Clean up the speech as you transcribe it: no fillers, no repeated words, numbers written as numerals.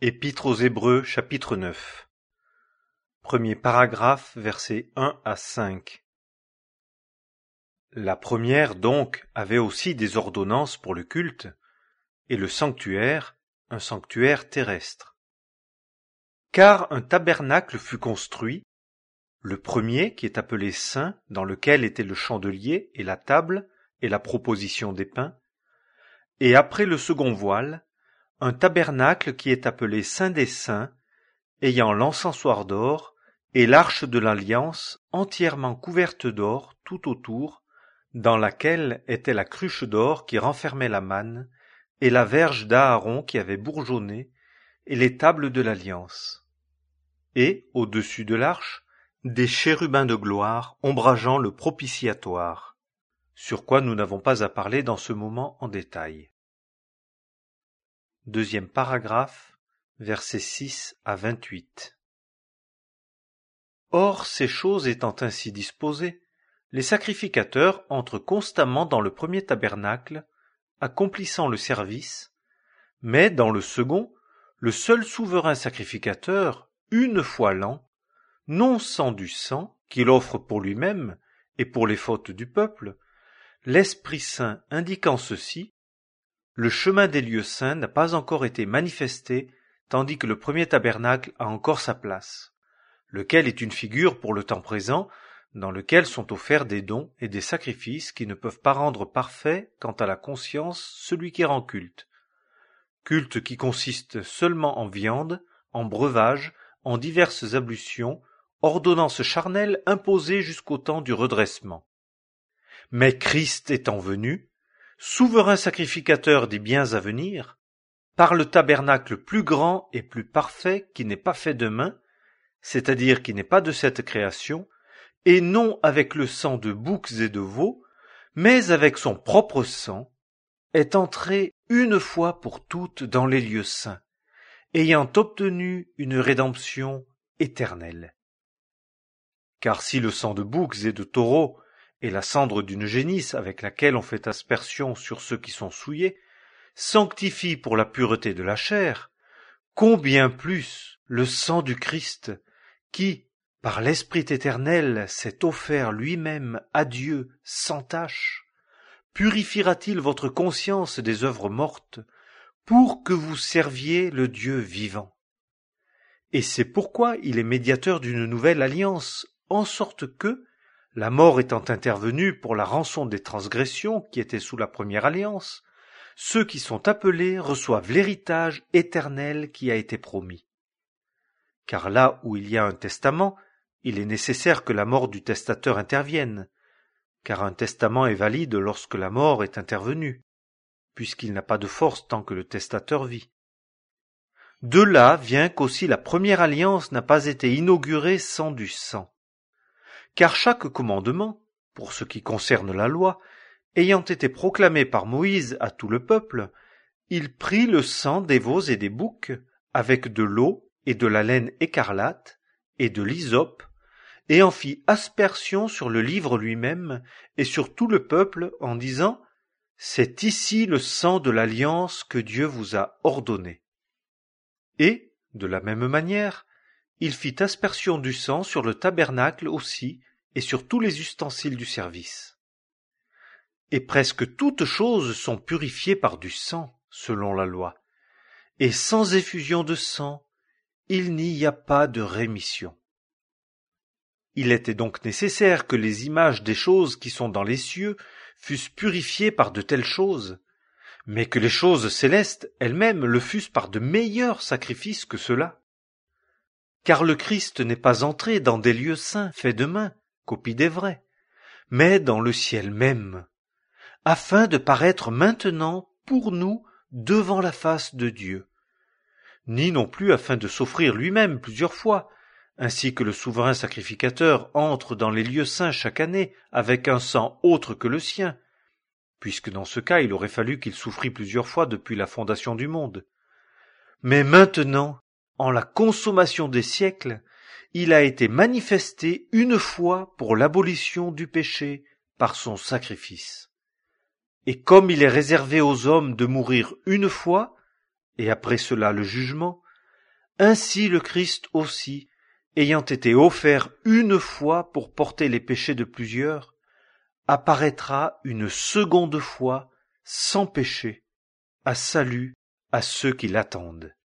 Épître aux Hébreux, chapitre 9. Premier paragraphe, versets 1 à 5. La première, donc, avait aussi des ordonnances pour le culte, et le sanctuaire, un sanctuaire terrestre. Car un tabernacle fut construit, le premier qui est appelé saint, dans lequel était le chandelier et la table et la proposition des pains, et après le second voile, un tabernacle qui est appelé Saint des Saints, ayant l'encensoir d'or et l'arche de l'alliance entièrement couverte d'or tout autour, dans laquelle était la cruche d'or qui renfermait la manne, et la verge d'Aaron qui avait bourgeonné, et les tables de l'alliance. Et, au-dessus de l'arche, des chérubins de gloire ombrageant le propitiatoire, sur quoi nous n'avons pas à parler dans ce moment en détail. Deuxième paragraphe, versets 6 à 28. Or, ces choses étant ainsi disposées, les sacrificateurs entrent constamment dans le premier tabernacle, accomplissant le service, mais dans le second, le seul souverain sacrificateur, une fois l'an, non sans du sang qu'il offre pour lui-même et pour les fautes du peuple, l'Esprit Saint indiquant ceci, le chemin des lieux saints n'a pas encore été manifesté, tandis que le premier tabernacle a encore sa place, lequel est une figure pour le temps présent, dans lequel sont offerts des dons et des sacrifices qui ne peuvent pas rendre parfait quant à la conscience celui qui rend culte. Culte qui consiste seulement en viande, en breuvage, en diverses ablutions, ordonnances charnelles imposées jusqu'au temps du redressement. Mais Christ étant venu, souverain sacrificateur des biens à venir, par le tabernacle plus grand et plus parfait qui n'est pas fait de main, c'est-à-dire qui n'est pas de cette création, et non avec le sang de boucs et de veaux, mais avec son propre sang, est entré une fois pour toutes dans les lieux saints, ayant obtenu une rédemption éternelle. Car si le sang de boucs et de taureaux et la cendre d'une génisse avec laquelle on fait aspersion sur ceux qui sont souillés, sanctifie pour la pureté de la chair, combien plus le sang du Christ, qui, par l'Esprit éternel, s'est offert lui-même à Dieu sans tache, purifiera-t-il votre conscience des œuvres mortes, pour que vous serviez le Dieu vivant. Et c'est pourquoi il est médiateur d'une nouvelle alliance, en sorte que, la mort étant intervenue pour la rançon des transgressions qui étaient sous la première alliance, ceux qui sont appelés reçoivent l'héritage éternel qui a été promis. Car là où il y a un testament, il est nécessaire que la mort du testateur intervienne, car un testament est valide lorsque la mort est intervenue, puisqu'il n'a pas de force tant que le testateur vit. De là vient qu'aussi la première alliance n'a pas été inaugurée sans du sang. Car chaque commandement, pour ce qui concerne la loi, ayant été proclamé par Moïse à tout le peuple, il prit le sang des veaux et des boucs, avec de l'eau et de la laine écarlate, et de l'hysope, et en fit aspersion sur le livre lui-même, et sur tout le peuple, en disant « C'est ici le sang de l'alliance que Dieu vous a ordonné. » Et, de la même manière, il fit aspersion du sang sur le tabernacle aussi, et sur tous les ustensiles du service. Et presque toutes choses sont purifiées par du sang, selon la loi. Et sans effusion de sang, il n'y a pas de rémission. Il était donc nécessaire que les images des choses qui sont dans les cieux fussent purifiées par de telles choses, mais que les choses célestes elles-mêmes le fussent par de meilleurs sacrifices que ceux-là. Car le Christ n'est pas entré dans des lieux saints faits de main, copie des vrais, mais dans le ciel même, afin de paraître maintenant pour nous devant la face de Dieu, ni non plus afin de s'offrir lui-même plusieurs fois, ainsi que le souverain sacrificateur entre dans les lieux saints chaque année avec un sang autre que le sien, puisque dans ce cas il aurait fallu qu'il souffrît plusieurs fois depuis la fondation du monde. Mais maintenant, en la consommation des siècles, il a été manifesté une fois pour l'abolition du péché par son sacrifice. Et comme il est réservé aux hommes de mourir une fois, et après cela le jugement, Ainsi le Christ aussi, ayant été offert une fois pour porter les péchés de plusieurs, apparaîtra une seconde fois sans péché, à salut à ceux qui l'attendent.